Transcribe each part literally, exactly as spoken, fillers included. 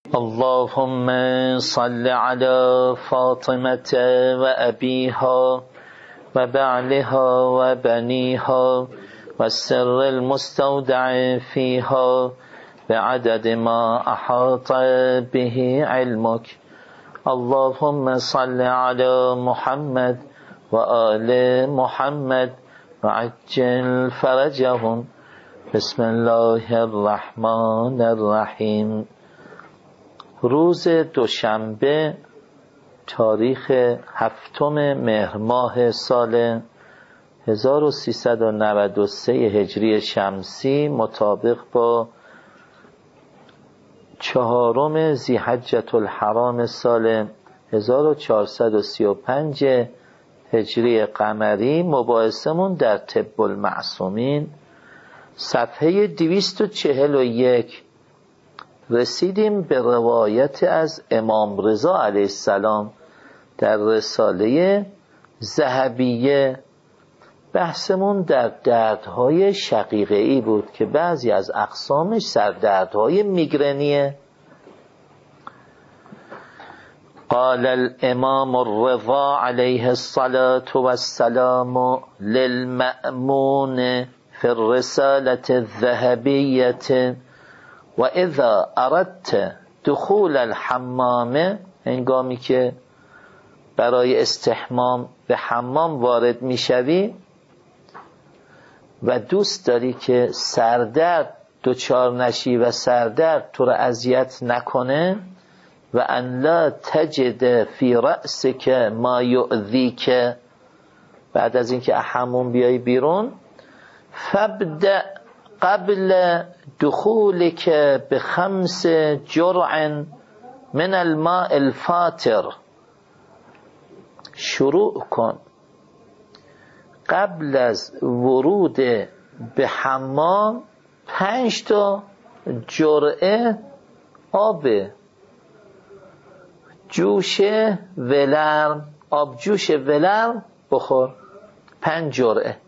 اللهم صل على فاطمة وأبيها وبعلها وبنيها والسر المستودع فيها بعدد ما أحاط به علمك. اللهم صل على محمد وآل محمد وعجل فرجهم. بسم الله الرحمن الرحیم. روز دوشنبه تاریخ هفتم مهر ماه سال هزار و سیصد و نود و سه هجری شمسی مطابق با چهارم ذی‌حجة الحرام سال هزار و چهارصد و سی و پنج هجری قمری، مباحثمون در طب المعصومین صفحه دویست و چهل و یک. رسیدیم به روایت از امام رضا علیه السلام در رساله ذهبیه. بحثمون در دردهای شقیقه‌ای بود که بعضی از اقسامش سردردهای میگرنیه. قال الامام الرضا علیه الصلاة والسلام للمأمون في الرسالة الذهبیة و اذا اردت دخول الحمام، هنگامی که برای استحمام به حمام وارد میشوی و دوست داری که سردرد دچار نشی و سردرد تو را اذیت نکنه و ان لا تجد فی رأسک ما یؤذیک، بعد از اینکه حموم بیای بیرون، فابدأ قبل دخولك بخمس جرع من الماء الفاتر، شروع کن قبل از ورود به حمام پنج تا جرعه آب جوش ولرم، آب جوش ولرم بخور، پنج جرعه.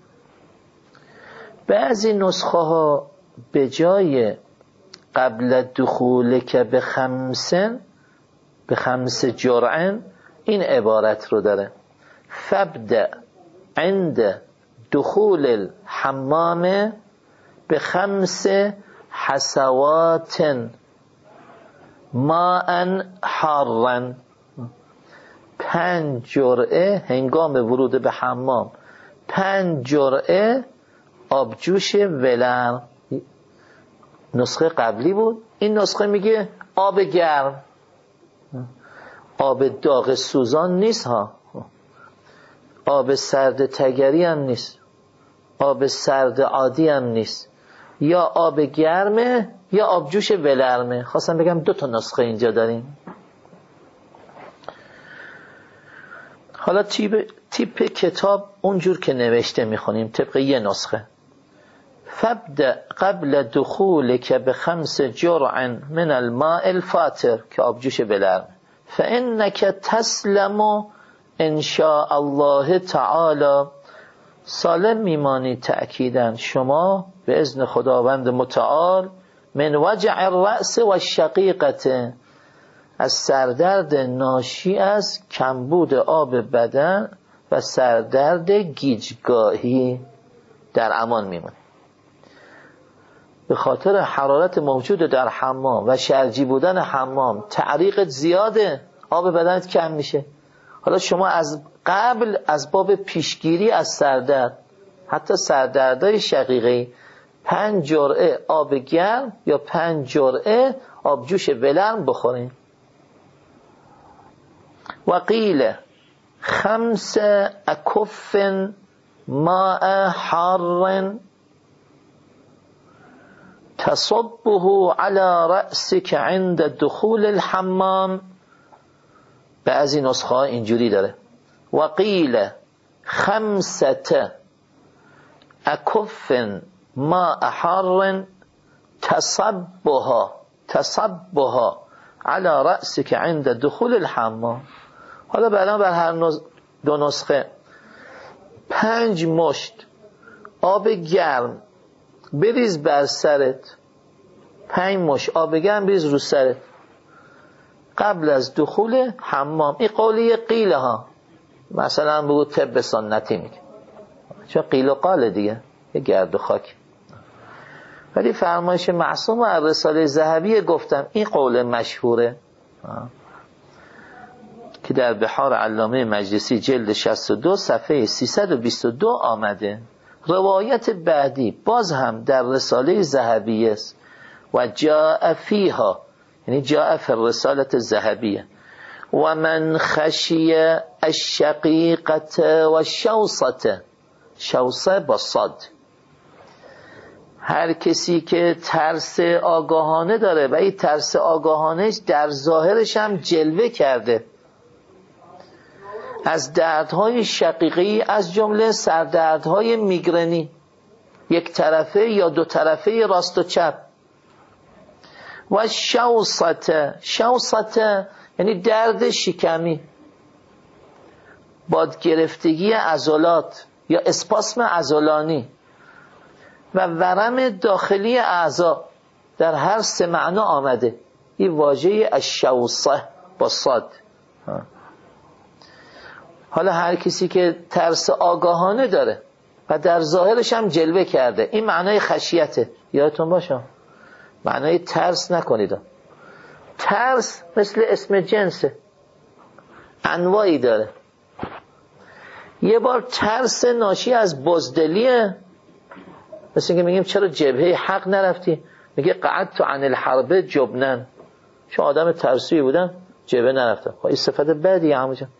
بعضی نسخه ها به جای قبل دخول که به خمسن به خمس جرعن این عبارت رو داره: فبدأ عند دخول الحمام به خمس حسوات ماء حارا، پنج جرعه هنگام ورود به حمام، پنج جرعه آبجوش ولرم. نسخه قبلی بود. این نسخه میگه آب گرم، آب داغ سوزان نیست ها، آب سرد تگری هم نیست، آب سرد عادی هم نیست، یا آب گرمه یا آبجوش ولرمه. خواستم بگم دو تا نسخه اینجا داریم. حالا تیپ, تیپ کتاب اونجور که نوشته میخونیم طبق یه نسخه: فبدأ قبل دخولك بخمس جرع من الماء الفاتر، که آبجوش ولرم، فإنك تسلم ان شاء الله تعالی، سالم میمانی تأکیداً شما به اذن خداوند متعال، من وجع الرأس و الشقیقة، از سردرد ناشی از کمبود آب بدن و سردرد گیجگاهی در امان میمونی. به خاطر حرارت موجود در حمام و شرجی بودن حمام تعریقت زیاده، آب بدنت کم میشه. حالا شما از قبل از باب پیشگیری از سردرد، حتی سردردهای شقیقه‌ای، پنج جرعه آب گرم یا پنج جرعه آبجوش ولرم بخورین. و قیل خمس اکف ماء حار تصبه على رأسك عند دخول الحمام. بعضی نسخه ها اینجوری داره: و قیل خمسة اکف ماء حار تصبها تصبها على رأسك عند دخول الحمام. حالا بعدا بر هر دو نسخه پنج مشت آب گرم بریز بر سرت، پنج مشت آب گرم بریز رو سرت، قبل از دخول حمام. این قولی قیله ها، مثلا بگو طب سنتی میگه، چون قیل و قال دیگه یه گرد و خاک. ولی فرمایش معصوم و رساله ذهبی گفتم این قول مشهوره که در بحار علامه مجلسی جلد شصت و دو صفحه سیصد و بیست و دو آمده. روایت بعدی باز هم در رساله ذهبی است و جاء فیها، یعنی جاء فی الرساله الذهبیه، و من خشی الشقیقه و شوصته، شوصه با صاد، هر کسی که ترس آگاهانه داره و این ترس آگاهانهش در ظاهرش هم جلوه کرده از دردهای شقیقی، از جمله سردردهای میگرنی یک طرفه یا دو طرفه راست و چپ، و شوصته، شوصته یعنی درد شکمی، بادگرفتگی عضلات یا اسپاسم عضلانی و ورم داخلی اعضا، در هر سه معنا آمده این واژه الشوصه با صاد. حالا هر کسی که ترس آگاهانه داره و در ظاهرش هم جلوه کرده، این معنای خشیته. یادتون باشه معنای ترس نکنید. ترس مثل اسم جنسه، انواعی داره. یه بار ترس ناشی از بزدلیه، مثل اینکه میگیم چرا جبهه حق نرفتی، میگه قعدت عن الحرب جبنن، چون آدم ترسی بودم جبهه نرفتم. خب این صفت بدیه عمو جان،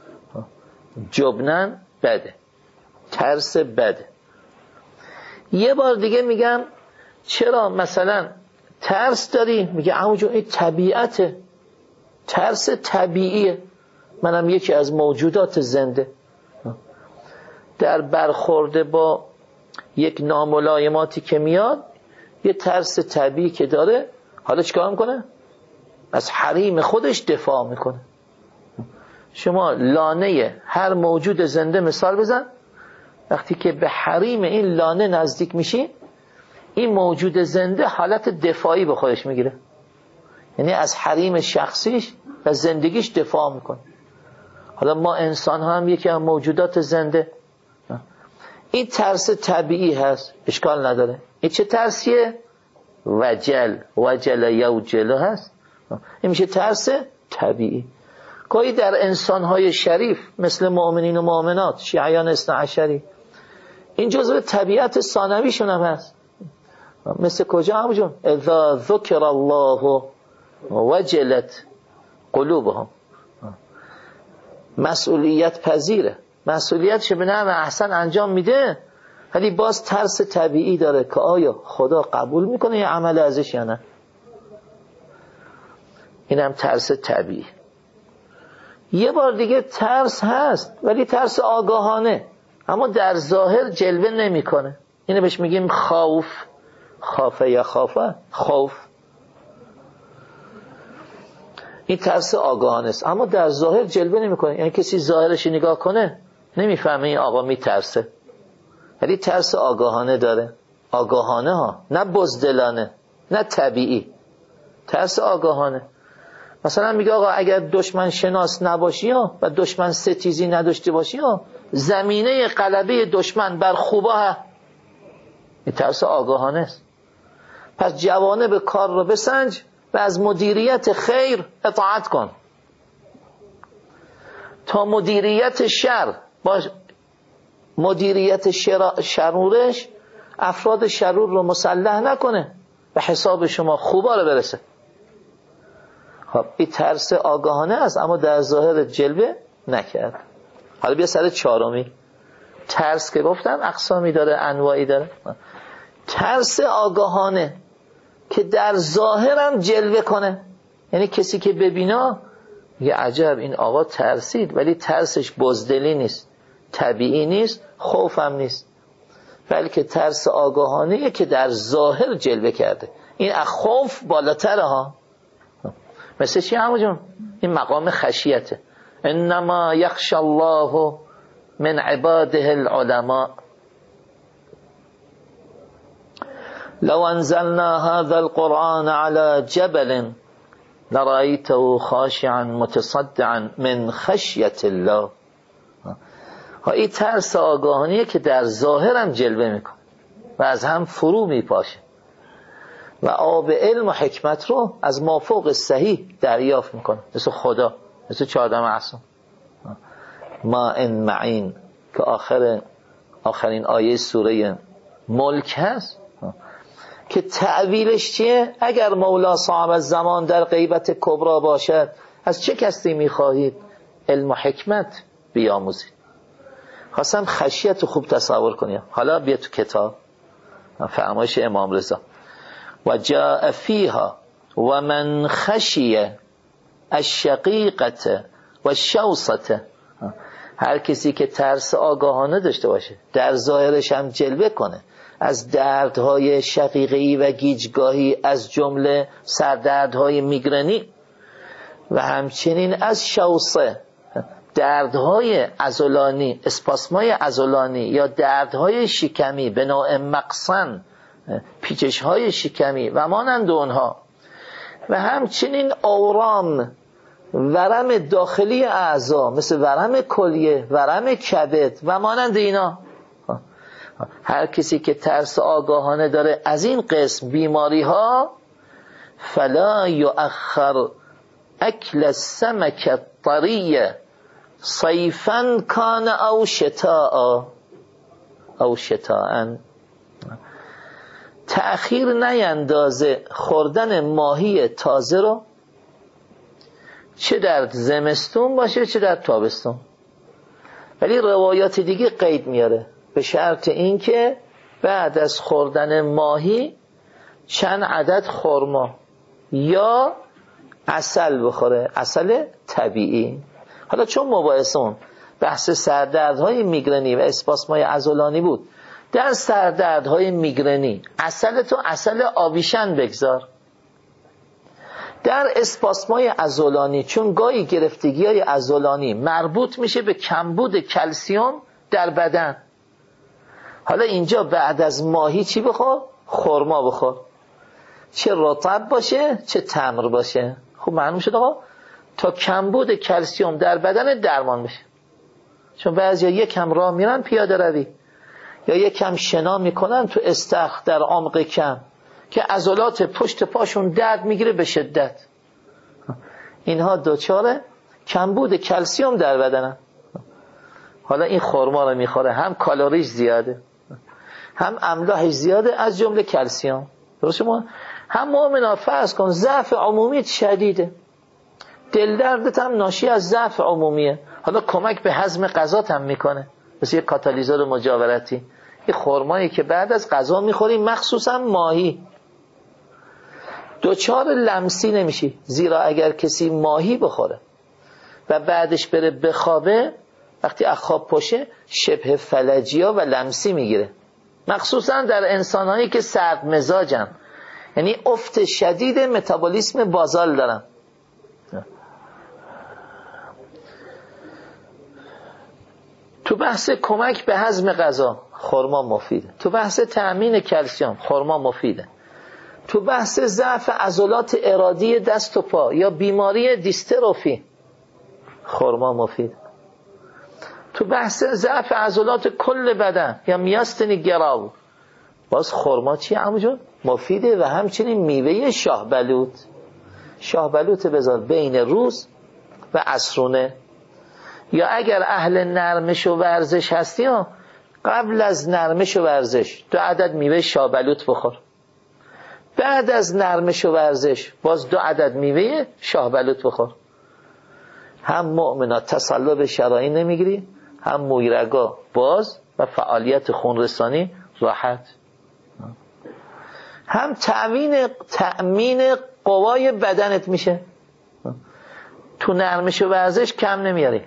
جبنن بده، ترس بده. یه بار دیگه میگم چرا مثلا ترس داری، میگه عمو جان این طبیعته، ترس طبیعیه، منم یکی از موجودات زنده، در برخورد با یک ناملایماتی که میاد یه ترس طبیعی که داره، حالا چیکار میکنه؟ از حریم خودش دفاع میکنه. شما لانه هر موجود زنده مثال بزن، وقتی که به حریم این لانه نزدیک میشی، این موجود زنده حالت دفاعی به خودش میگیره، یعنی از حریم شخصیش و زندگیش دفاع میکنه. حالا ما انسان ها هم یکی از موجودات زنده، این ترس طبیعی هست، اشکال نداره. این چه ترسیه؟ وجل، وجل یوجل هست، این میشه ترس طبیعی. گاهی در انسان‌های شریف مثل مؤمنین و مؤمنات، شیعیان اثنا عشری، این جزء طبیعت ثانویشون هم هست. مثل کجا همون جون؟ اذا ذکر الله وجلت قلوبهم، مسئولیت پذیره، مسئولیتش به نحو احسن انجام میده، ولی باز ترس طبیعی داره که آیا خدا قبول میکنه یه عمل ازش یا نه. این هم ترس طبیعی. یه بار دیگه ترس هست ولی ترس آگاهانه، اما در ظاهر جلوه نمیکنه، اینو بهش میگیم خوف، خافه یا خافه، خوف. این ترس آگاهانه است اما در ظاهر جلوه نمیکنه، یعنی کسی ظاهرش نگاه کنه نمیفهمه این آقا میترسه، ولی ترس آگاهانه داره. آگاهانه ها، نه بزدلانه، نه طبیعی، ترس آگاهانه. مثلا میگه آقا اگر دشمن شناس نباشی ها و دشمن ستیزی نداشته باشی ها، زمینه غلبه دشمن بر خوبا ها. این ترس آگاهانه است. پس جوانب کار رو بسنج و از مدیریت خیر اطاعت کن تا مدیریت شر باش. مدیریت شرورش افراد شرور رو مسلح نکنه، به حساب شما خوبا رو برسه. خب این ترس آگاهانه است اما در ظاهر جلوه نکرد. حالا بیا سر چهارمی. ترس که گفتم اقسامی داره، انواعی داره. ترس آگاهانه که در ظاهرم جلوه کنه، یعنی کسی که ببینا یه عجب این آقا ترسید، ولی ترسش بزدلی نیست، طبیعی نیست، خوفم نیست، بلکه ترس آگاهانه که در ظاهر جلوه کرده. این از خوف بالاتره ها. مثل چی همون جون؟ این مقام خشیته. انما یخشى الله من عباده العلماء لو انزلنا هذا القرآن على جبل لرأیته خاشعا متصدعا من خشیت الله. ها این ترس آگاهانیه که در ظاهرم جلوه میکنه و از هم فرو میپاشه و آب علم و حکمت رو از مافوق صحیح دریافت میکنه، مثل خدا، مثل چهارده معصوم. ما ان معین که آخر آخرین آیه سوره ملک هست که تعویلش چیه؟ اگر مولا صاحب الزمان در غیبت کبرا باشد از چه کسی میخواهید علم و حکمت بیاموزید. خواستم خشیت رو خوب تصور کنیم. حالا بیا تو کتاب فرمایش امام رضا و جاء فیها و من خشیه الشقیقه و الشوصه. هر کسی که ترس آگاهانه داشته باشه در ظاهرش هم جلوه کنه از دردهای شقیقه‌ای و گیجگاهی، از جمله سردردهای میگرنی و همچنین از شوصه دردهای عضلانی، اسپاسمای عضلانی یا دردهای شکمی به نوع مقصن، پیچشهای شکمی و مانند اونها، و همچنین اورام، ورم داخلی اعضا مثل ورم کلیه، ورم کبد و مانند اینا. هر کسی که ترس آگاهانه داره از این قسم بیماری ها، فلا یؤخر اکل السمک الطری صیفا کان او شتاء او شتاء، تأخیر نیندازه خوردن ماهی تازه رو، چه در زمستون باشه چه در تابستون. ولی روایات دیگه قید میاره به شرط اینکه بعد از خوردن ماهی چند عدد خرما یا عسل بخوره، عسل طبیعی. حالا چون مباحثون بحث سردردهای میگرنی و اسپاسمای عضلانی بود، در سردردهای میگرنی عسل تو عسل آویشن بگذار. در اسپاسمای عضلانی چون گاهی گرفتگی‌های عضلانی مربوط میشه به کمبود کلسیم در بدن، حالا اینجا بعد از ماهی چی بخور؟ خرما بخور، چه رطب باشه چه تمر باشه. خب معلوم شد آقا تا کمبود کلسیم در بدن درمان بشه. چون بعضیا یک کم راه میرن پیاده روی یا یک کم شنا میکنن تو استخر در عمق کم که عضلات پشت پاشون درد میگیره به شدت، اینها دوچاره کمبود کلسیم در بدنن. حالا این خرما رو میخوره، هم کالریش زیاده هم املاحش زیاده از جمله کلسیم، درسته؟ ما هم مؤمنا فرض کن ضعف عمومی شدیده، دل دردت هم ناشی از ضعف عمومیه، حالا کمک به هضم غذات هم میکنه مثل یک کاتالیزور مجاورتی. این خرمایی که بعد از غذا میخوریم مخصوصا ماهی، دوچار لمسی نمیشی، زیرا اگر کسی ماهی بخوره و بعدش بره بخوابه، وقتی از خواب پاشه شبه فلجیا و لمسی میگیره، مخصوصا در انسانهایی که سرد مزاجن، یعنی افت شدید متابولیسم بازال دارن. تو بحث کمک به هضم غذا خرما مفیده، تو بحث تأمین کلسیم خرما مفیده، تو بحث ضعف عضلات ارادی دست و پا یا بیماری دیستروفی خرما مفیده، تو بحث ضعف عضلات کل بدن یا میاستنی گراو باز خرما چی عموجون مفیده. و همچنین میوه شاه بلوط، شاه بلوط بذار بین روز و عصرونه، یا اگر اهل نرمش و ورزش هستی ها قبل از نرمش و ورزش دو عدد میوه شاه بلوط بخور، بعد از نرمش و ورزش باز دو عدد میوه شاه بلوط بخور. هم مؤمنا تصلب شرعی نمیگیری، هم مویرگا باز و فعالیت خونرسانی راحت، هم تأمین تأمین قوای بدنت میشه، تو نرمش و ورزش کم نمیاری.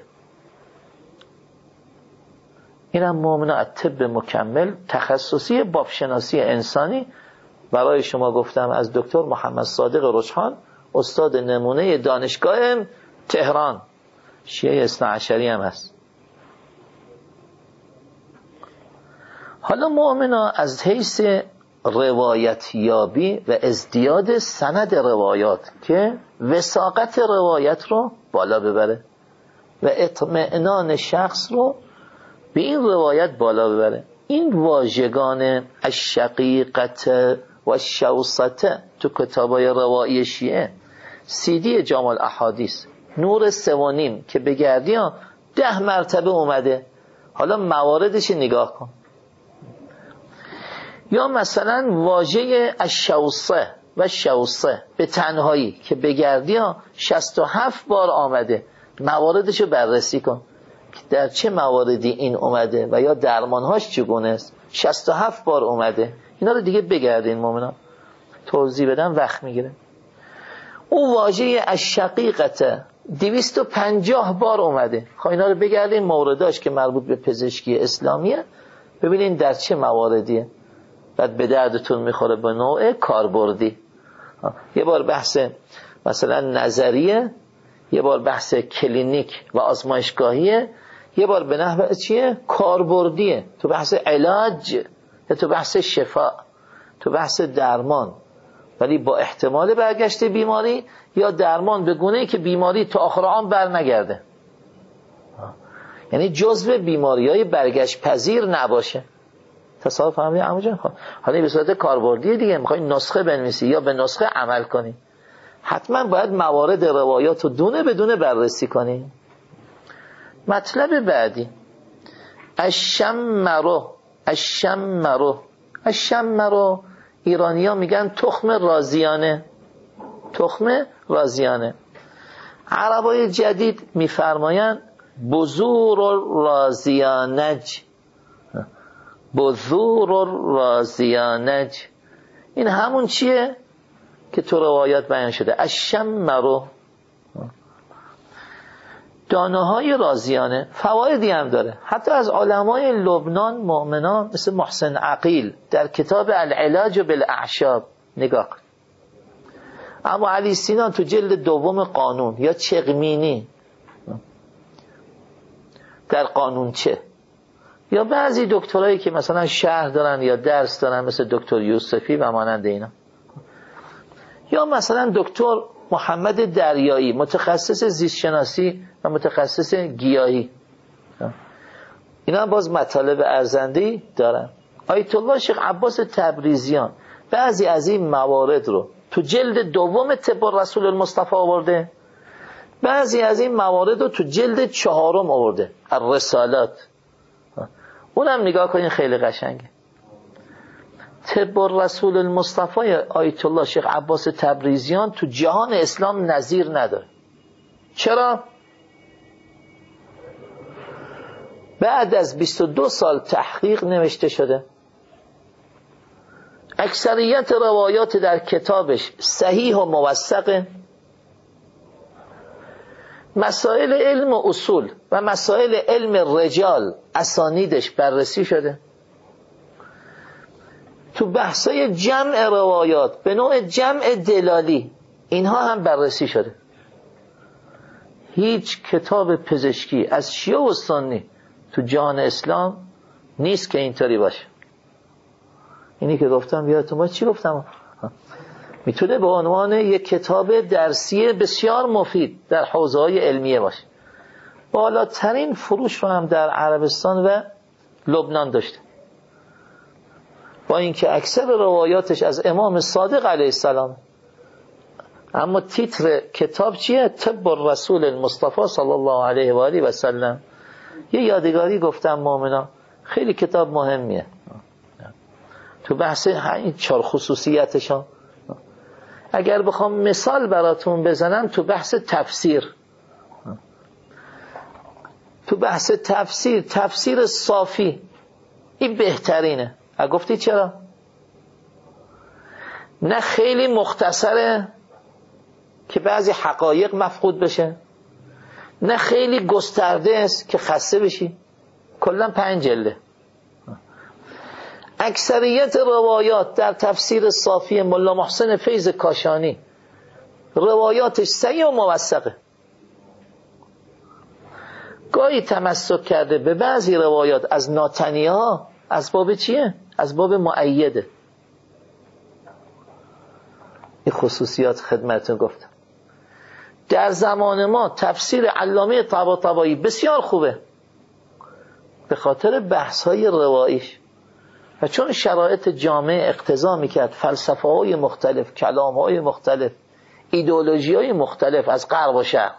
اینم مؤمنا از طب مکمل تخصصی بافشناسی انسانی برای شما گفتم از دکتر محمد صادق رجحان، استاد نمونه دانشگاه تهران، شیعه اثنا عشری هم هست. حالا مؤمنا از حیث روایت یابی و ازدیاد سند روایات که وثاقت روایت رو بالا ببره و اطمئنان شخص رو به این روایت بالا ببره. این واژگان الشقیقت و الشوصته تو کتابای روایی شیعه، سیدی جامع الاحادیث نور سه و نیم که بگردی ها ده مرتبه اومده. حالا مواردش نگاه کن. یا مثلا واژه الشوصه و شوصه به تنهایی که بگردی ها شصت و هفت بار آمده. مواردشو بررسی کن که در چه مواردی این اومده و یا درمانهاش چگونه است. شصت و هفت بار اومده. اینا رو دیگه بگردین مومنان، توضیح بدم وقت میگیره. اون واژه الشقیقته دویست و پنجاه بار اومده. خب اینا رو بگردین مورداش که مربوط به پزشکی اسلامیه، ببینین در چه مواردیه، بعد به دردتون میخوره به نوع کاربردی. یه بار بحث مثلا نظریه، یه بار بحث کلینیک و آزمایشگاهیه، یه بار به نحو چیه؟ کاربردیه، تو بحث علاج، تو بحث شفا، تو بحث درمان، ولی با احتمال برگشت بیماری یا درمان به گونه‌ای که بیماری تا آخر عمر بر نگرده، یعنی جزء بیماری‌های برگشت پذیر نباشه. تصور فهمیدی عمو جان؟ خب حالا به صورت کاربردی دیگه میخوای نسخه بنویسی یا به نسخه عمل کنی، حتما باید موارد روایات رو دونه بدونه بررسی کنی. مطلب بعدی الشمرو. الشمرو الشمرو ایرانی ها میگن تخم رازیانه. تخم رازیانه. عربای جدید میفرماین بذور رازیانج. بذور رازیانج این همون چیه که تو روایات بیان شده. الشمرو دانه های رازیانه. فوایدی هم داره. حتی از علمای لبنان مؤمنان مثل محسن عقیل در کتاب العلاج بالاعشاب نگاه کن. اما علی سینا تو جلد دوم قانون یا چغمینی در قانون چه، یا بعضی دکترایی که مثلا شهر دارن یا درس دارن مثل دکتر یوسفی و مانند اینا، یا مثلا دکتر محمد دریایی متخصص زیست شناسی و متخصص گیاهی، اینا باز مطالب ارزنده‌ای دارن. آیت الله شیخ عباس تبریزیان بعضی از این موارد رو تو جلد دوم طب رسول المصطفی آورده، بعضی از این موارد رو تو جلد چهارم آورده الرسالات. اونم نگاه کنین خیلی قشنگه. طب رسول المصطفی آیت الله شیخ عباس تبریزیان تو جهان اسلام نظیر نداره. چرا؟ بعد از بیست و دو سال تحقیق نوشته شده. اکثریت روایات در کتابش صحیح و موثقه. مسائل علم و اصول و مسائل علم رجال اسانیدش بررسی شده. تو بحثای جمع روایات به نوع جمع دلالی اینها هم بررسی شده. هیچ کتاب پزشکی از شیعه و سنی تو جهان اسلام نیست که اینطوری باشه. اینی که گفتم یادتون باشه چی گفتم؟ میتونه به عنوان یک کتاب درسی بسیار مفید در حوزه‌های علمیه باشه. بالاترین فروش رو هم در عربستان و لبنان داشته، با اینکه اکثر روایاتش از امام صادق علیه السلام، اما تیتر کتاب چیه؟ طب الرسول المصطفی صلی الله علیه و آله و سلم. یه یادگاری گفتم مؤمنا، خیلی کتاب مهمیه تو بحث این چهار خصوصیتش ها. اگر بخوام مثال براتون بزنم تو بحث تفسیر، تو بحث تفسیر تفسیر صافی این بهترینه. گفتی چرا؟ نه خیلی مختصره که بعضی حقایق مفقود بشه، نه خیلی گسترده است که خسته بشی. کلا پنج جلده. اکثریت روایات در تفسیر صافی ملا محسن فیض کاشانی روایاتش صحیح و موثقه. گاهی تمسک کرده به بعضی روایات از ناتنی‌ها از باب چیه؟ از باب مؤیده. این خصوصیات خدمتتون گفتم. در زمان ما تفسیر علامه طباطبایی بسیار خوبه به خاطر بحث‌های رواییش و چون شرایط جامعه اقتضا میکرد فلسفه‌های مختلف، کلام‌های مختلف، ایدئولوژی‌های مختلف از غرب و شرق.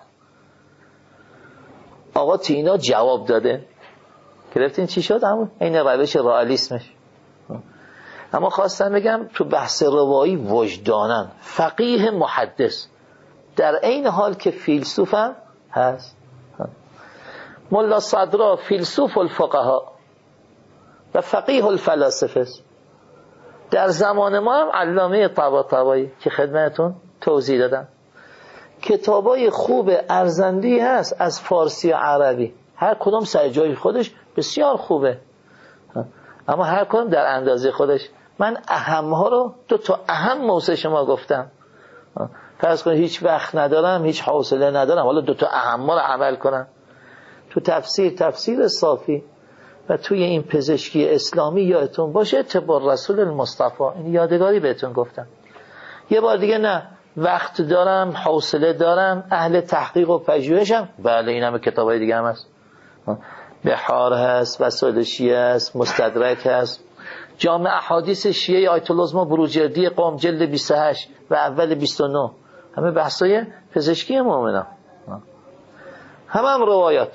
آقا تینا جواب داده. گرفتین چی شد؟ همون این روش رئالیسمش. اما خواستم بگم تو بحث روایی وجدانن، فقیه محدث، در این حال که فیلسوف هم هست. ملا صدرا فیلسوف الفقها و فقیه الفلاسفه است. در زمان ما هم علامه طباطبایی که خدمتون توضیح دادم. کتابای خوب ارزندی هست از فارسی و عربی، هر کدوم سر جای خودش بسیار خوبه، اما هر کدوم در اندازه خودش. من اهمها رو دو تا اهم موضوع شما گفتم. فرض کنید هیچ وقت ندارم، هیچ حوصله ندارم، حالا دو تا اهمها رو عمل کنم. تو تفسیر تفسیر صافی و توی این پزشکی اسلامی یادتون باشه اتباع رسول المصطفی، این یادگاری بهتون گفتم. یه بار دیگه نه وقت دارم، حوصله دارم، اهل تحقیق و پژوهشم، بله این همه کتابای دیگه هم هست، بحار هست، وسائل شیعه هست، مستدرک هست، جامع احادیث شیعه آیت الله العظما بروجردی قم جلد بیست و هشت و اول بیست و نه، همه بحثای پزشکی مؤمنان، همه هم روایات.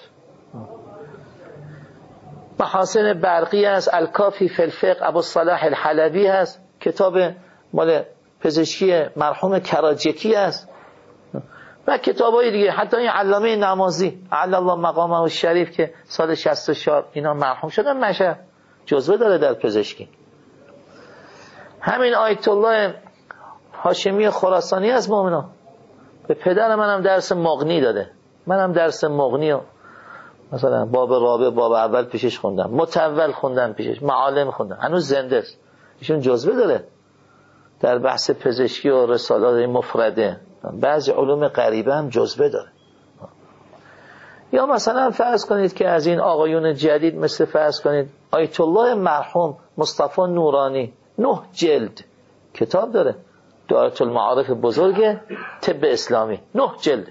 محاسن برقی هست، الکافی فی الفقه ابوالصلاح الحلبی هست، کتاب مال پزشکی مرحوم کراجکی هست و کتابای دیگه. حتی این علامه نمازی علی الله مقامه الشریف که سال شصت و چهار اینا مرحوم شدن، مشهد جزوه داره در پزشکی. همین آیت الله هاشمی خراسانی از مؤمنان به پدر منم درس مغنی داده، منم درس مغنی و مثلا باب رابع باب اول پیشش خوندم، متول خوندم پیشش، معالم خوندم، هنوز زنده است. ایشون جزوه داره در بحث پزشکی و رسالات مفرده، بعضی علوم غریبه هم جزوه داره. یا مثلا فرض کنید که از این آقایون جدید مثل فرض کنید آیت الله مرحوم مصطفی نورانی نه جلد کتاب داره، دایره المعارف بزرگ طب اسلامی، نه جلد،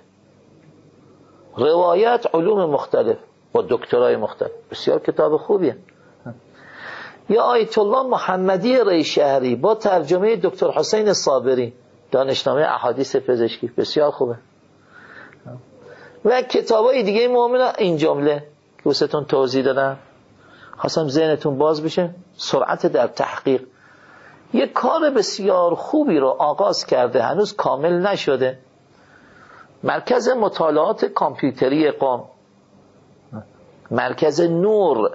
روایت علوم مختلف با دکترای مختلف، بسیار کتاب خوبیه. یا آیت الله محمدی ری شهری با ترجمه دکتر حسین صابری، دانشنامه احادیث پزشکی، بسیار خوبه. و کتابای دیگه مؤمنان این جمله که واسهتون توضیح دادم، خواستم ذهنتون باز بشه. سرعت در تحقیق، یک کار بسیار خوبی رو آغاز کرده، هنوز کامل نشده، مرکز مطالعات کامپیوتری قم، مرکز نور.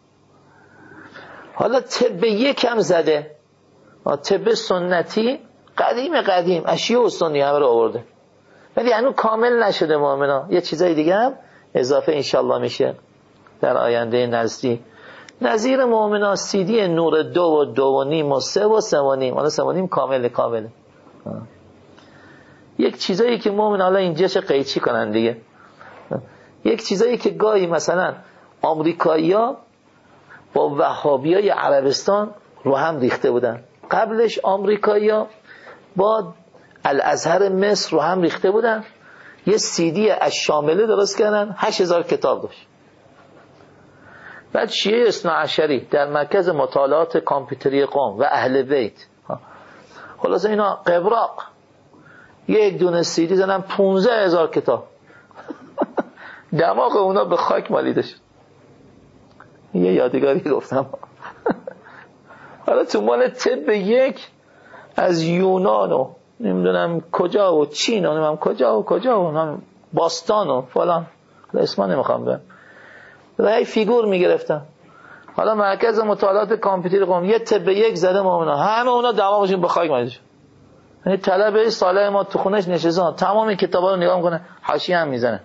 حالا طب یکم زده، طب سنتی قدیم قدیم اشیاء و سنی همه رو آورده، ولی هنوز کامل نشده مؤمنا. یه چیزای دیگه هم اضافه انشالله میشه در آینده نزدیک. نظیر مؤمنا سی دی نور دو و دو و نیم و سه و سه و نیم، حالا سه و نیم کامل کامله. یک چیزایی که مؤمن حالا اینجاش قیچی کنن دیگه، یک چیزایی که گاهی مثلا آمریکایی‌ها با وهابیای عربستان رو هم ریخته بودن، قبلش آمریکایی‌ها با الازهر مصر رو هم ریخته بودن، یه سی دی الشامله درست کردن، هشت هزار کتاب داشت. بعد شیعه اثنا عشری در مرکز مطالعات کامپیوتری قم و اهل بیت، خلاصه اینا قبراق یک دونه سی دی زدن پونزده هزار کتاب. دماغ اونا به خاک مالیده شد. یه یادگاری گفتم. حالا تو مال طب یک از یونان و نمیدونم کجا و چین و نمیدونم کجا و کجا و نمیدونم باستان و فلان، اسما نمیخوام بگم، رای فیگور میگرفتن. حالا مرکز مطالعات کامپیوتری قم یه طب یک زده مؤمنا، همه اونا دماغشون به خاک مالیده شد. یعنی طلبه صالح ما تو خونش نشسته تمام کتابا رو نگاه میکنه، حاشیه هم میزنه.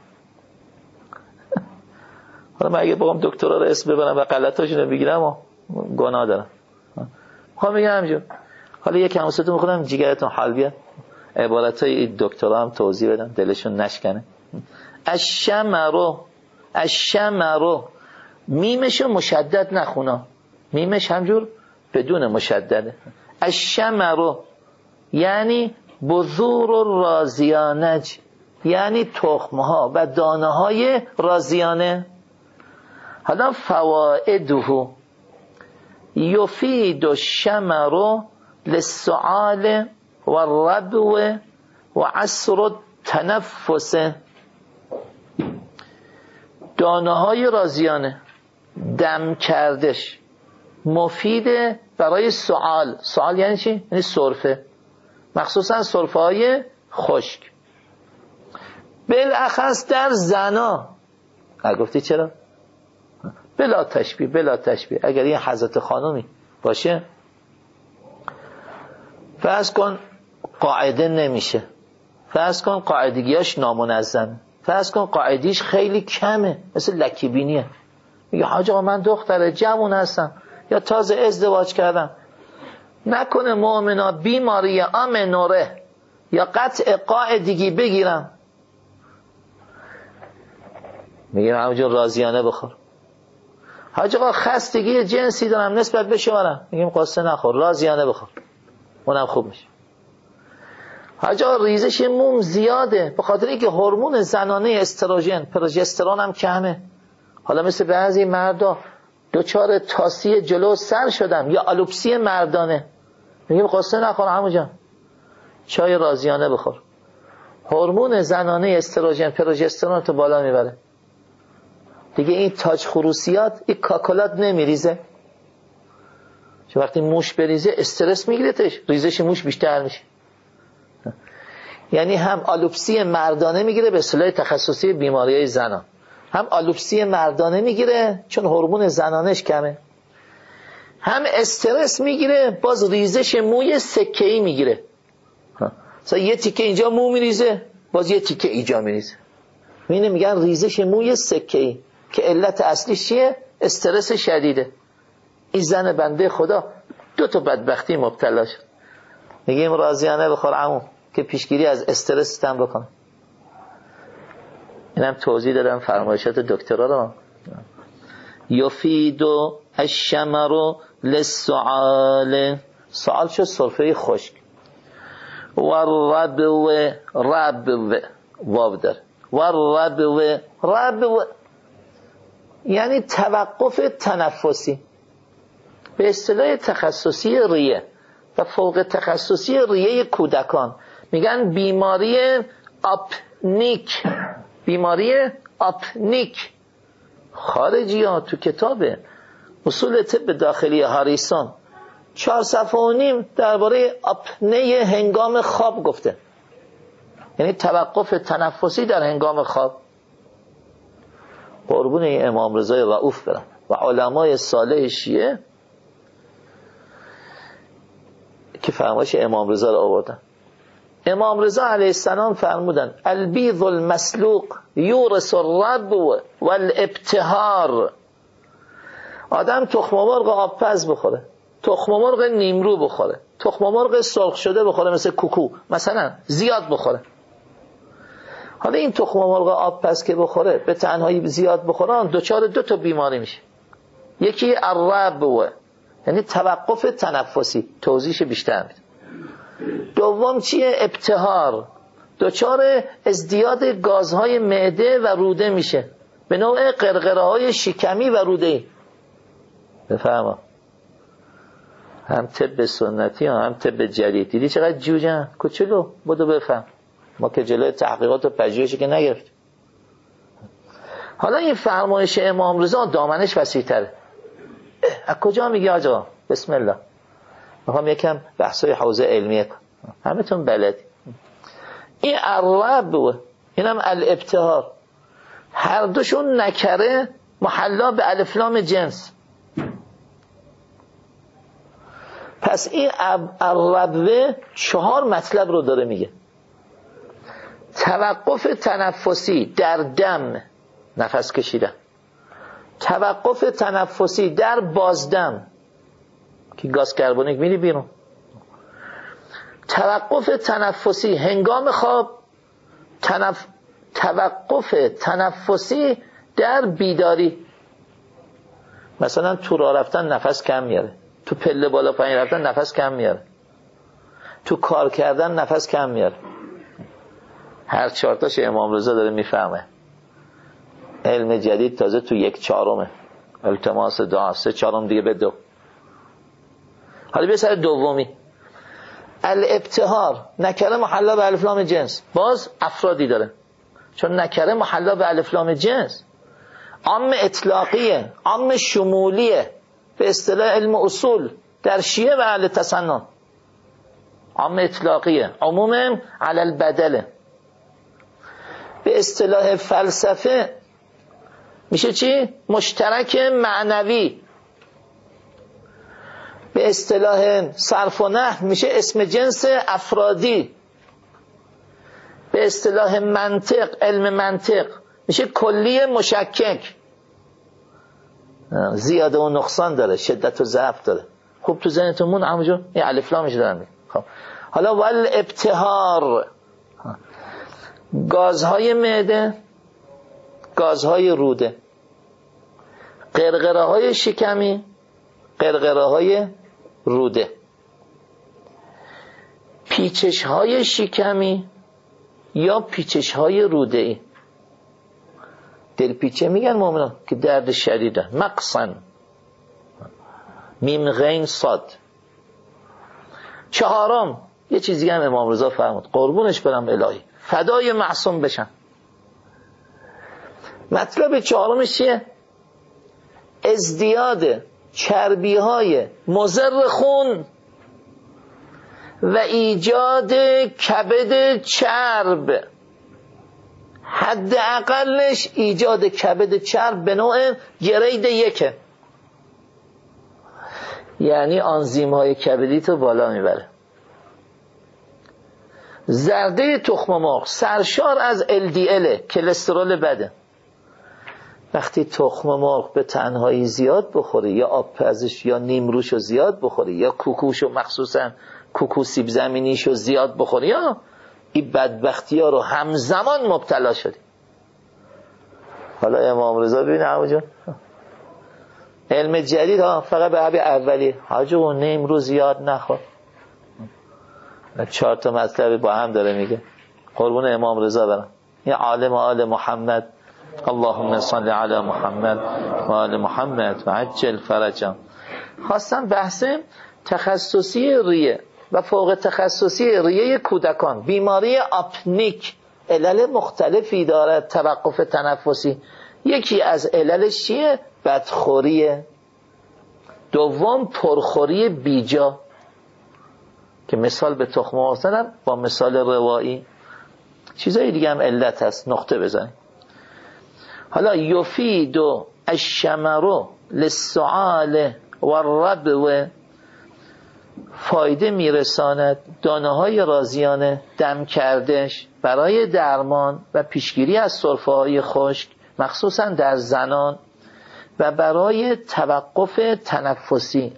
حالا من اگه بگم دکترا رو اسم ببرم و غلطاشون رو بگیرم و گناه دارم. میخوام بگم همینجور. حالا یک کموستون میخونم جیگرتون حال بیاد، عبارتای این دکترا هم توضیح بدم دلشون نشکنه. الشمرو، الشمرو میمشو مشدد نخونا، میمش همجور بدون مشدده. الشمرو یعنی بذور الرازیانج یعنی تخمها و دانه های رازیانه. حالا فوائده یفید الشمر للسعال و الربو و عسر التنفس. دانه های رازیانه دم کردش مفیده برای سعال. سعال یعنی چی؟ یعنی سرفه، مخصوصا سرفه های خشک، بالاخص در زنا. گفتی چرا؟ بلا تشبیه بلا تشبیه. اگر این حضرت خانومی باشه فرض کن قاعده نمیشه، فرض کن قاعدگیاش نامنظمه، فرض کن قاعدیش خیلی کمه، مثل لکیبینیه، میگه حاج آقا من دختر جوون هستم یا تازه ازدواج کردم، نکنه مؤمنا بیماری آمنوره یا قطع قاعدگی بگیرم. میگه همونجور رازیانه بخور. حاج آقا خستگی جنسی دارم نسبت به شوهرم، میگیم قصه نخور، رازیانه بخور، اونم خوب میشه. حاج آقا ریزش موم زیاده به خاطر اینکه هورمون زنانه استروژن پروژسترون هم کمه، حالا مثل بعضی مردا دوچار تاسی جلو سر شدم یا آلوپسی مردانه، میگیم قصه نخور همونجا، چای رازیانه بخور، هورمون زنانه استروژن پروژسترون تو بالا میبره دیگه. این تاج خروسیات این کاکولات نمیریزه، چون وقتی موش بریزه استرس میگیرتش، ریزش موش بیشتر میشه. یعنی هم آلوپسی مردانه میگیره به اصطلاح تخصصی بیماریهای زنان، هم آلوپسی مردانه میگیره چون هورمون زنانش کمه، هم استرس میگیره باز ریزش موی سکه‌ای میگیره. مثلا یه تیکه اینجا مو میریزه باز یه تیکه اینجا میریزه، اینو میگن ریزش موی سکه‌ای که علت اصلیش چیه؟ استرس شدیده. این زن بنده خدا دو تا بدبختی مبتلا شد، میگیم رازیانه بخور عمو که پیشگیری از استرس تام بکنه. اینم توضیح دادم فرمایشات دکترا رو. یفید الشمر للسعال، سعال شد سرفه خشک، و الربو ربو واو در و الربو ربو یعنی توقف تنفسی، به اصطلاح تخصصی ریه و فوق تخصصی ریه کودکان میگن بیماری آپنیک. بیماری آپنیک خارجی ها تو کتاب اصول طب داخلی هاریسون چهار صفحه و نیم درباره آپنه هنگام خواب گفته، یعنی توقف تنفسی در هنگام خواب. قربون امام رضا رؤوف برم و علمای صالح شیعه که فرمایش امام رضا رو آوردن. امام رضا علیه السلام فرمودن البیض المسلوق یورث الربو والابتهار. آدم تخم مرغ آبپز بخوره، تخم مرغ نیمرو بخوره، تخم مرغ سرخ شده بخوره مثل کوکو مثلا زیاد بخوره. حالا این تخم مرغ آبپز که بخوره به تنهایی زیاد بخوره دوچار دو تا بیماری میشه. یکی الربو یعنی توقف تنفسی، توضیحش بیشتر میده. دوم چیه؟ ابتهار، دوچار ازدیاد گازهای معده و روده میشه به نوع قرقره های شکمی و روده. بفهمم هم طب سنتی هم طب جدید. دیدی چقدر جوجن کوچولو، بودو بفهم، ما که جلوی تحقیقات و پژوهشی که نگرفتیم. حالا این فرمایش امام رضا دامنش وسیع تره. از کجا میگی آجا؟ بسم الله میخوام یکم بحثای حوزه علمیه کن، همه تون بلدی. این الرب اینم الابتهار، هر دوشون نکره محلا به الف لام جنس. پس این الرب چهار مطلب رو داره میگه. توقف تنفسی در دم، نفس کشیدن، توقف تنفسی در بازدم که گاز کربونیک میری بیرون، توقف تنفسی هنگام خواب، تنف... توقف تنفسی در بیداری. مثلا تو راه رفتن نفس کم میاره، تو پله بالا پایین رفتن نفس کم میاره، تو کار کردن نفس کم میاره. هر چهارتاش امام رضا داره میفهمه. علم جدید تازه تو یک چهارمه. التماس دعا سه چهارم دیگه به دو. حالا بیا سر دومی، الابتهار. نکره محلا به الف لام جنس، باز افرادی داره، چون نکره محلا به الف لام جنس عام اطلاقیه، عام شمولیه، به اصطلاح علم اصول در شیعه و اهل تسنن عام اطلاقیه، عموم علی البدله. به اصطلاح فلسفه میشه چی؟ مشترک معنوی. به اصطلاح صرف و نحو میشه اسم جنس افرادی. به اصطلاح منطق، علم منطق میشه کلی مشکک، زیاده و نقصان داره، شدت و ضعف داره. خوب تو ذهنتون مون همونجور این الف لامش دارم. خب حالا ول ابتهار، گازهای معده، گازهای روده، قرقره های شکمی، قرقره های روده، پیچش های شکمی یا پیچش های روده ای. دلپیچه میگن مومنان که درد شدیده، مقصن، میم غین صاد. چهارم یه چیزی هم امام رضا فرمود، قربونش برم الهی فدای معصوم بشن. مطلب چهارمش چیه؟ ازدیاد چربی های مضر خون و ایجاد کبد چرب. حد اقلش ایجاد کبد چرب به نوع گرید یکه، یعنی آنزیم های کبدی تو بالا میبره. زرده تخم مرغ سرشار از ال دی ال، کلسترول بده. وقتی تخم مرغ به تنهایی زیاد بخوری، یا آب پزش یا نیمروشو زیاد بخوری، یا کوکوشو مخصوصا کوکو سیب زمینیشو زیاد بخوری، یا این بدبختی ها رو همزمان مبتلا شدی. حالا امام رضا ببین همونجا علم جدید ها، فقط به حبی اولی حاجه و نیمرو زیاد نخور. چهار تا مطلب با هم داره میگه. قربون امام رضا برم، این عالم آل محمد. اللهم صل علی محمد و آل محمد و عجل فرجم. خواستم بحث تخصصی ریه و فوق تخصصی ریه کودکان، بیماری آپنیک علل مختلفی داره، توقف تنفسی. یکی از عللش چیه؟ بدخوریه. دوم پرخوری بیجا که مثال به تخم مرغ زدم با مثال روایی. چیزای دیگه هم علت هست، نقطه بزنیم. حالا یفید الشمر للسعال والربو، فایده میرساند دانه های رازیانه دم کردش برای درمان و پیشگیری از سرفه های خشک، مخصوصا در زنان، و برای توقف تنفسی،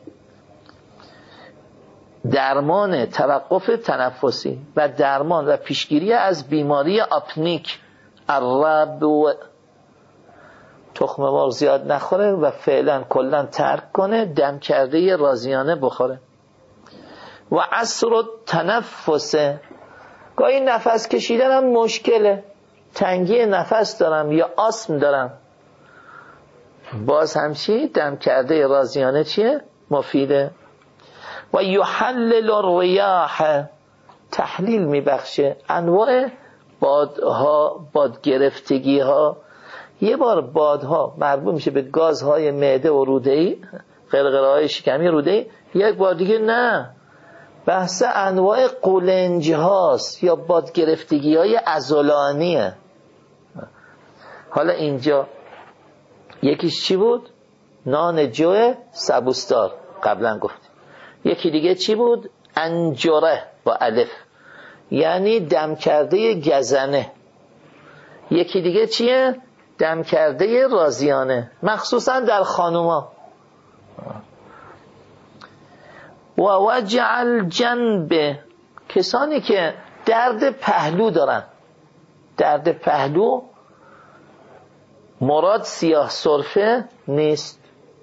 درمان توقف تنفسی و درمان و پیشگیری از بیماری آپنیک. الربو، تخم مرغ زیاد نخوره و فعلا کلا ترک کنه، دم کرده رازیانه بخوره. و عسر تنفس، گاهی نفس کشیدنم مشکله، تنگی نفس دارم یا آسم دارم، باز همچی دم کرده رازیانه چیه؟ مفیده. و یحلل الریاح، تحلیل میبخشه انواع بادها، باد گرفتگی ها. یه بار بادها مربوط میشه به گازهای معده و روده‌ای، قرقره های شکمی روده‌ای، یک بار دیگه نه، بحث انواع قولنج هاست یا باد گرفتگی های عضلانیه. حالا اینجا یکیش چی بود؟ نان جو سبوستار قبلا گفتیم. یکی دیگه چی بود؟ انجره با الف، یعنی دم کرده گزنه. یکی دیگه چیه؟ دم کرده رازیانه، مخصوصا در خانوما. و وجع الجنب، کسانی که درد پهلو دارن. درد پهلو مراد سیاه سرفه نیست،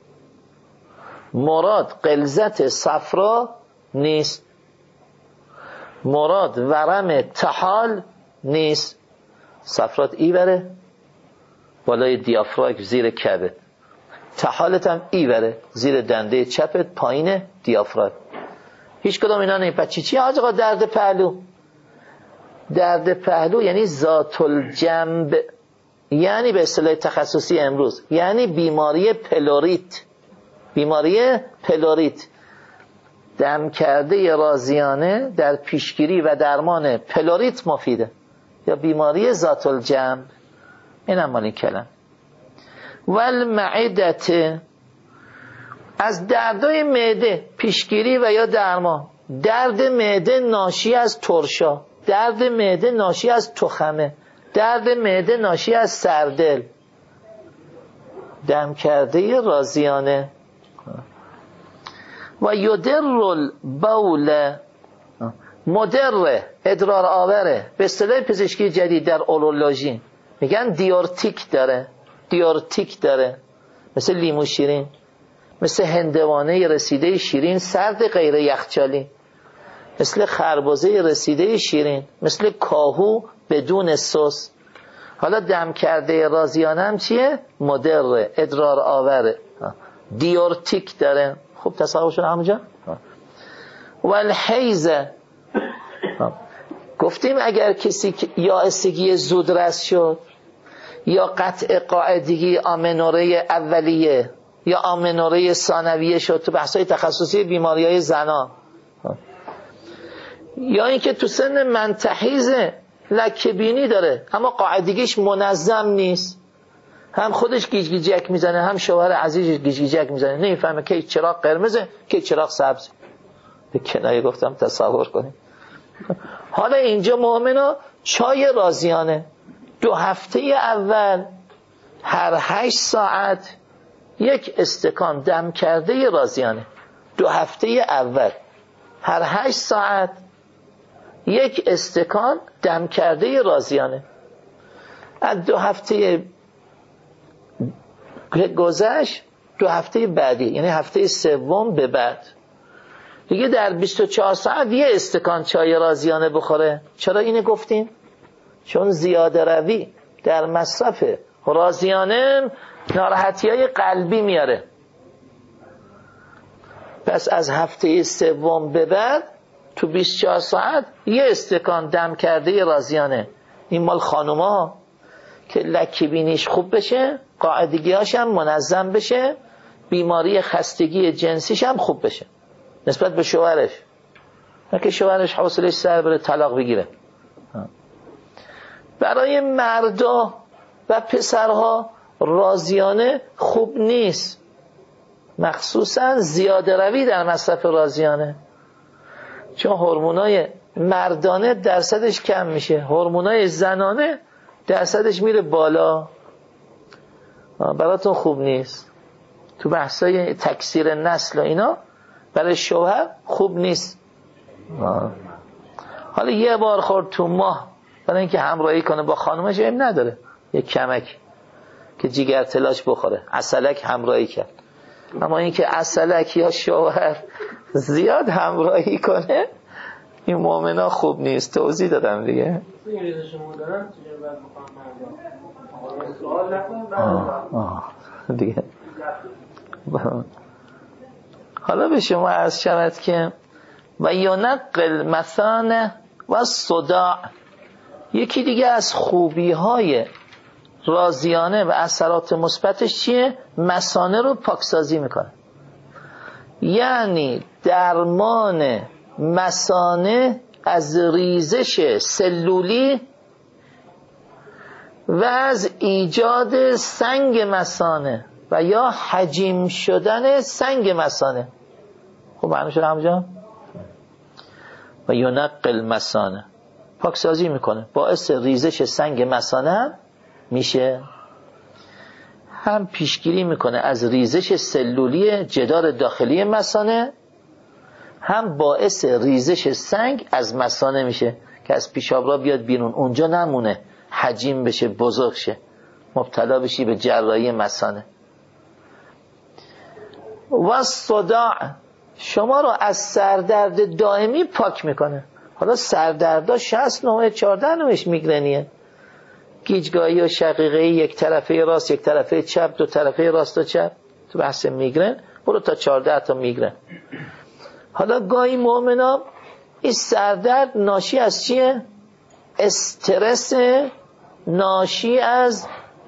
مراد غلظت صفرا نیست، مراد ورم طحال نیست. صفرات ای بره بالای دیافراگم زیر کبد، طحالت هم ای بره زیر دنده چپت پایین دیافراگم. هیچ کدام اینا نه. بچی چی آقا درد پهلو؟ درد پهلو یعنی ذات الجنب، یعنی به اصطلاح تخصصی امروز یعنی بیماری پلوریت. بیماری پلوریت دم کرده رازیانه در پیشگیری و درمان پلوریت مفیده، یا بیماری ذات الجنب. این هم مال این کلم. والمعدت، از دردای معده پیشگیری و یا درمان. درد معده ناشی از ترشا، درد معده ناشی از تخمه، درد معده ناشی از سردل. دم کرده رازیانه. و یدر البول، مدر، ادرار آوره. به اصطلاح پزشکی جدید در اورولوژی میگن دیورتیک داره، دیورتیک داره، مثل لیمو شیرین، مثل هندوانه رسیده شیرین سرد غیر یخچالی، مثل خربزه رسیده شیرین، مثل کاهو بدون سس. حالا دم کرده رازیانه هم چیه؟ مدر، ادرار آوره، دیورتیک داره. خوب تصور شده همونجا. والحیزه، گفتیم اگر کسی یا استگی زودرس شد، یا قطع قاعدگی آمنوره اولیه یا آمنوره ثانویه شد تو بحث‌های تخصصی بیماری‌های زنان، یا اینکه تو سن منتحیزه لکه بینی داره اما قاعدگیش منظم نیست، هم خودش گیج گیجک میزنه هم شوهر عزیزش گیج گیجک میزنه، نمیفهمه که چراغ قرمزه که چراغ سبز. به کنایه گفتم تصور کنیم. حالا اینجا مؤمنا چای رازیانه دو هفته اول هر هشت ساعت یک استکان دم کرده رازیانه. دو هفته اول هر هشت ساعت یک استکان دم کرده رازیانه. از دو هفته گذشت دو هفته بعدی، یعنی هفته سوم به بعد دیگه در بیست و چهار ساعت یه استکان چای رازیانه بخوره. چرا اینه گفتیم؟ چون زیاده روی در مصرف رازیانه ناراحتی های قلبی میاره. پس از هفته سوم به بعد تو بیست و چهار ساعت یه استکان دم کرده رازیانه. این مال خانوما که لکی بینیش خوب بشه، قاعدگیاش هم منظم بشه، بیماری خستگی جنسیش هم خوب بشه نسبت به شوهرش، نه که شوهرش حوصلش سر بره طلاق بگیره. برای مردا و پسرها رازیانه خوب نیست، مخصوصا زیاده روی در مصرف رازیانه، چون هورمونای مردانه درصدش کم میشه، هورمونای زنانه درصدش میره بالا. براتون خوب نیست. تو بحثای تکثیر نسل و اینا برای شوهر خوب نیست. حالا یه بار خورد تو ماه برای اینکه همراهی کنه با خانومش ایم نداره، یک کمک که جیگر تلاش بخوره، عسلک همراهی کرد. اما اینکه عسلک یا شوهر زیاد همراهی کنه این مؤمنا خوب نیست. توضیح دادم دیگه. آه آه دیگه. حالا به شما عرض شود که و ینقل مثانه و صداع، یکی دیگه از خوبی های رازیانه و اثرات مثبتش چیه؟ مثانه رو پاکسازی میکنه. یعنی درمان مثانه از ریزش سلولی و از ایجاد سنگ مثانه و یا حجیم شدن سنگ مثانه. خب معنی شده همجا؟ و ینقل مثانه، پاکسازی میکنه، باعث ریزش سنگ مثانه هم میشه، هم پیشگیری میکنه از ریزش سلولی جدار داخلی مثانه، هم باعث ریزش سنگ از مثانه میشه که از پیشاب را بیاد بیرون، اونجا نمونه، حجیم بشه، بزرگ شه، مبتلا بشی به جراحی مثانه. و صداع، شما رو از سردرد دائمی پاک میکنه. حالا سردردا شصت نوع، چهارده نوعش میگرنیه. گیجگاهی و شقیقه، یک طرفه راست یک طرفه چپ، دو طرفه راست و چپ. تو بحث میگرن برو تا چهارده تا میگرن. حالا گاهی مؤمنا این سردرد ناشی از چیه؟ استرس ناشی از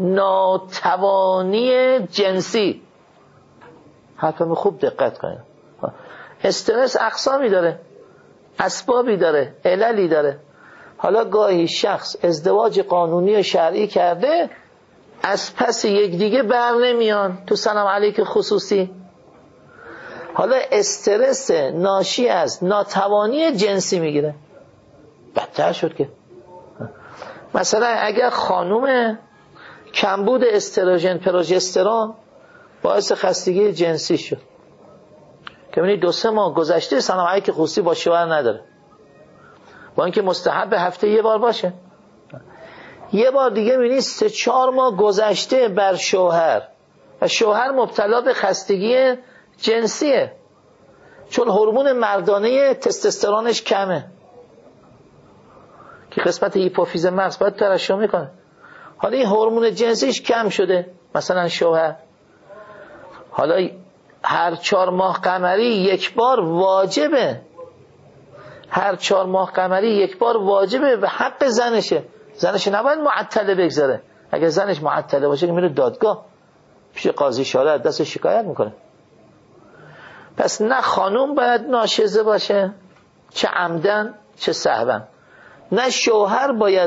ناتوانی جنسی. حرفم خوب دقت کنید. استرس اقسامی داره، اسبابی داره، عللی داره. حالا گاهی شخص ازدواج قانونی و شرعی کرده، از پس یک دیگه بر نمیان تو سلام علیک خصوصی. حالا استرس ناشی از ناتوانی جنسی میگیره. بدتر شد که مثلا اگر خانوم کمبود استروژن پروژسترون باعث خستگی جنسی شد، که ببینید دو سه ماه گذشته سلام علیک خصوصی با شوهر نداره، با اینکه مستحب هفته یه بار باشه. یه بار دیگه می‌بینید سه چهار ماه گذشته بر شوهر و شوهر مبتلا به خستگی جنسیه، چون هورمون مردانه تستوسترونش کمه که قسمت هیپوفیز مغز باید ترشح میکنه. حالا این هورمون جنسیش کم شده مثلا شوهر، حالا هر چهار ماه قمری یک بار واجبه، هر چهار ماه قمری یک بار واجبه و حق زنشه. زنش نباید معطله بگذاره. اگر زنش معطله باشه که میره دادگاه پیش قاضی شارع دست شکایت میکنه. پس نه خانوم باید ناشزه باشه، چه عمدن چه سهوا، نه شوهر باید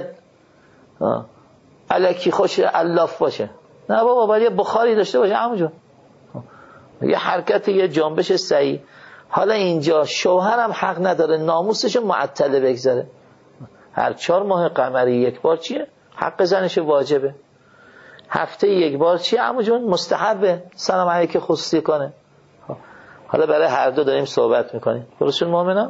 الکی خوش الاف باشه، نه بابا باید یه بخاری داشته باشه همونجا، یه حرکت یه جنبش صحیح. حالا اینجا شوهرم حق نداره ناموسش معطله بگذاره. هر چهار ماه قمری یک بار چیه؟ حق زنش واجبه. هفته یک بار چیه؟ عمو جون مستحبه سلام علیک خصوصی کنه. حالا برای هر دو داریم صحبت میکنیم. درستون مؤمنا؟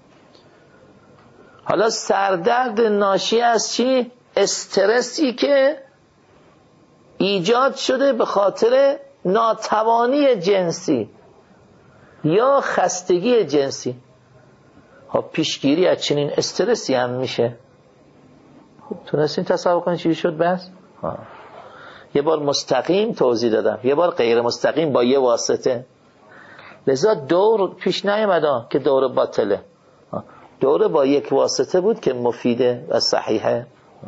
حالا سردرد ناشی از چی؟ استرسی که ایجاد شده به خاطر ناتوانی جنسی یا خستگی جنسی. خب پیشگیری از چنین استرسی هم میشه. خب تونستین تصور کنید چی شد بس؟ ها. یه بار مستقیم توضیح دادم، یه بار غیر مستقیم با یه واسطه. لذا دور پیش نیامد که دور باطله، دور با یک واسطه بود که مفیده و صحیحه.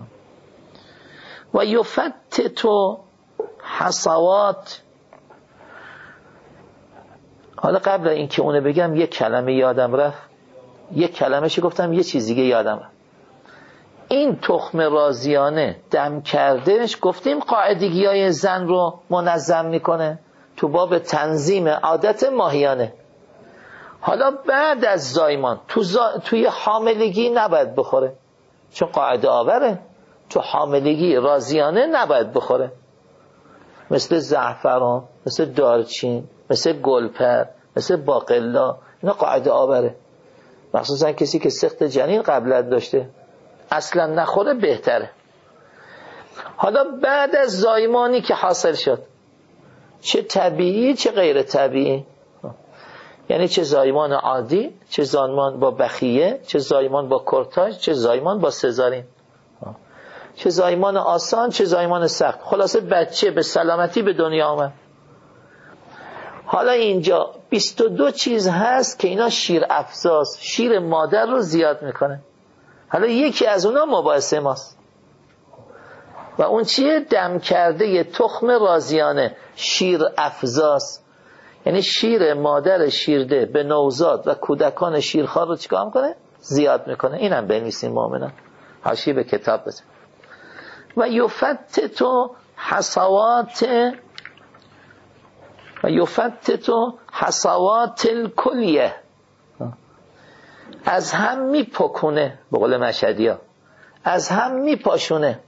و یفتت حصوات. حالا قبل این که اونه بگم یک کلمه یادم رفت، یک کلمه شو گفتم یه چیز دیگه یادم رفت. این تخم رازیانه دم کردنش گفتیم قاعدگی های زن رو منظم میکنه تو باب تنظیم عادت ماهیانه. حالا بعد از زایمان تو زا... توی حاملگی نباید بخوره، چون قاعده آوره تو حاملگی رازیانه نباید بخوره، مثل زعفران، مثل دارچین، مثل گلپر، مثل باقلا. اینا قاعده آوره، مخصوصا کسی که سقط جنین قبلت داشته اصلا نخوره بهتره. حالا بعد از زایمانی که حاصل شد، چه طبیعی چه غیر طبیعی، یعنی چه زایمان عادی، چه زایمان با بخیه، چه زایمان با کورتاژ، چه زایمان با سزارین، چه زایمان آسان چه زایمان سخت، خلاصه بچه به سلامتی به دنیا آمد. حالا اینجا بیست و دو چیز هست که اینا شیر افزاست، شیر مادر رو زیاد میکنه. حالا یکی از اونا مباحثه ماست و اون چیه؟ دم کرده ی تخم رازیانه، شیر افزاست. یعنی شیر مادر شیرده به نوزاد و کودکان شیرخوار رو چیکار میکنه؟ زیاد میکنه. اینم بنویسین مؤمنان، حاشیه به کتاب بزن. و یفتت حصوات و یفتت حصوات الکلیه، از هم میپکونه، به قول مشهدی ها از هم میپاشونه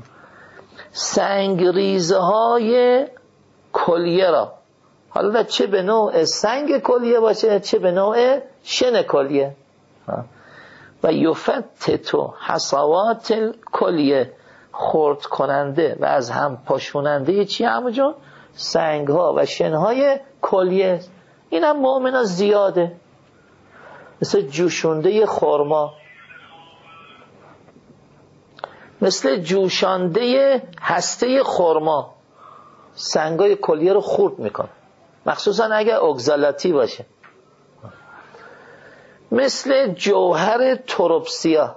سنگریزه های کلیه را. حالا چه به نوع سنگ کلیه باشه چه به نوع شن کلیه. و یفتت حصوات الکلیه، خرد کننده و از هم پاشوننده چی همون جون؟ سنگ ها و شن های کلیه. این هم مؤمنا زیاده، مثل جوشونده خرما. مثل جوشانده هسته خرما، سنگای کلیه رو خورد میکنه، مخصوصا اگر اگزالاتی باشه. مثل جوهر تروپسیا،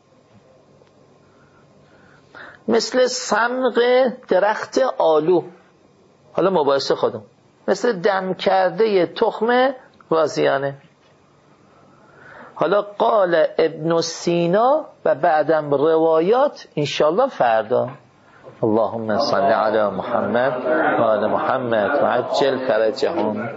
مثل صمغ درخت آلو، حالا مباحث خودم، مثل دم کرده تخم رازیانه. حالا قال ابن سینا و بعدم روایات انشالله فردا. اللهم صل علی محمد و آل محمد و عجل فرجهم.